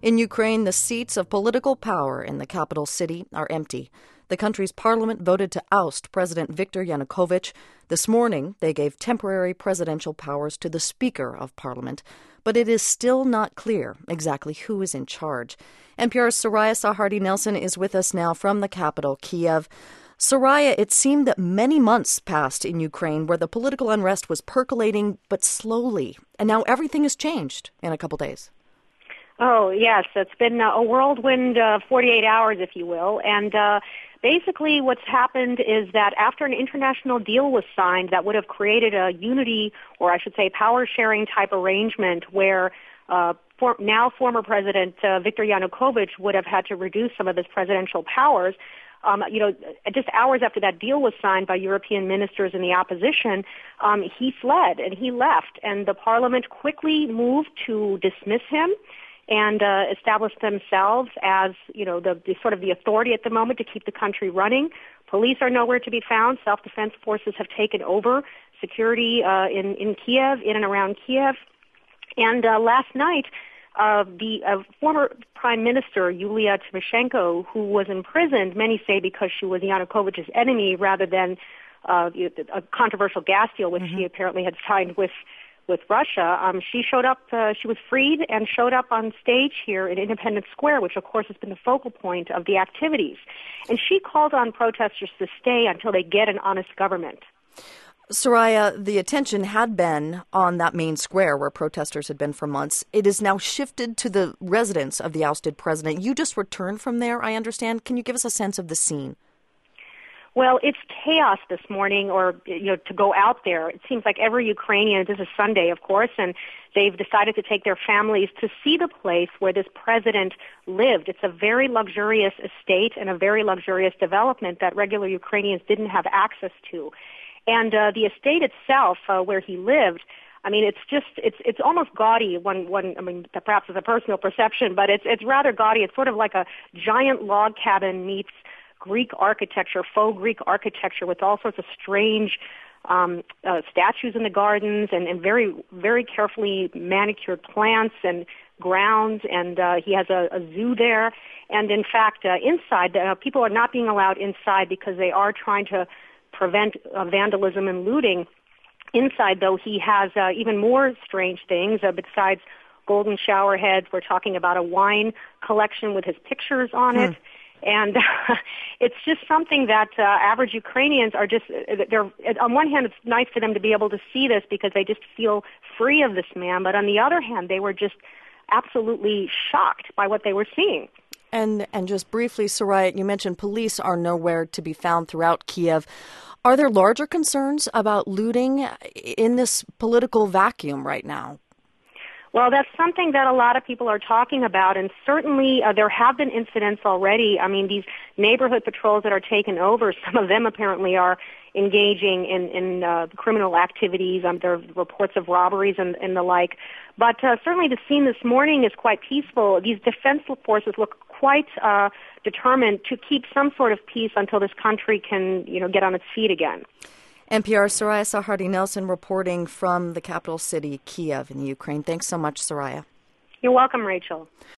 In Ukraine, the seats of political power in the capital city are empty. The country's parliament voted to oust President Viktor Yanukovych. This morning, they gave temporary presidential powers to the Speaker of Parliament. But it is still not clear exactly who is in charge. NPR's Soraya Sarhadi Nelson is with us now from the capital, Kiev. Soraya, it seemed that many months passed in Ukraine where the political unrest was percolating, but slowly. And now everything has changed in a couple days. Oh, yes. It's been a whirlwind 48 hours, if you will. And basically what's happened is that after an international deal was signed that would have created a unity, or I should say power-sharing type arrangement where former President Viktor Yanukovych would have had to reduce some of his presidential powers, just hours after that deal was signed by European ministers in the opposition, he fled and he left. And the parliament quickly moved to dismiss him and established themselves as, the sort of the authority at the moment to keep the country running. Police are nowhere to be found. Self-defense forces have taken over security in Kiev, in and around Kiev. And last night, the former Prime Minister, Yulia Tymoshenko, who was imprisoned, many say because she was Yanukovych's enemy rather than a controversial gas deal which she apparently had signed with Russia, she showed up, she was freed and showed up on stage here in Independence Square, which of course has been the focal point of the activities. And she called on protesters to stay until they get an honest government. Soraya, the attention had been on that main square where protesters had been for months. It is now shifted to the residence of the ousted president. You just returned from there, I understand. Can you give us a sense of the scene? Well, it's chaos this morning, or, to go out there. It seems like every Ukrainian, this is Sunday, of course, and they've decided to take their families to see the place where this president lived. It's a very luxurious estate and a very luxurious development that regular Ukrainians didn't have access to. And the estate itself, where he lived, it's almost gaudy. Perhaps it's a personal perception, but it's rather gaudy. It's sort of like a giant log cabin meets Greek architecture, faux Greek architecture, with all sorts of strange statues in the gardens and very, very carefully manicured plants and grounds. And he has a zoo there. And in fact, inside, people are not being allowed inside because they are trying to prevent vandalism and looting. Inside, though, he has even more strange things besides golden shower heads. We're talking about a wine collection with his pictures on it. And it's just something that average Ukrainians are on one hand, it's nice for them to be able to see this because they just feel free of this man. But on the other hand, they were just absolutely shocked by what they were seeing. And just briefly, Soraya, you mentioned police are nowhere to be found throughout Kiev. Are there larger concerns about looting in this political vacuum right now? Well, that's something that a lot of people are talking about, and certainly there have been incidents already. I mean, these neighborhood patrols that are taken over, some of them apparently are engaging in criminal activities. There are reports of robberies and the like. But certainly the scene this morning is quite peaceful. These defense forces look quite determined to keep some sort of peace until this country can, get on its feet again. NPR's Soraya Sarhadi Nelson reporting from the capital city, Kiev, in the Ukraine. Thanks so much, Soraya. You're welcome, Rachel.